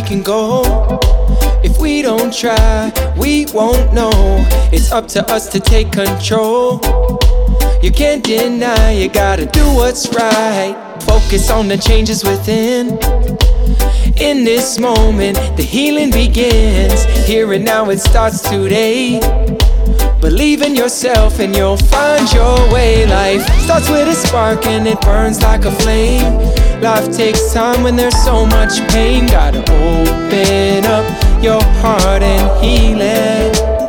can go. If we don't try, we won't know. It's up to us to take control. You can't deny, you gotta do what's right. Focus on the changes within. In this moment, the healing begins. Here and now, it starts today. Believe in yourself and you'll find your way. Life starts with a spark and it burns like a flame. Life takes time when there's so much pain. Gotta open up your heart and heal it.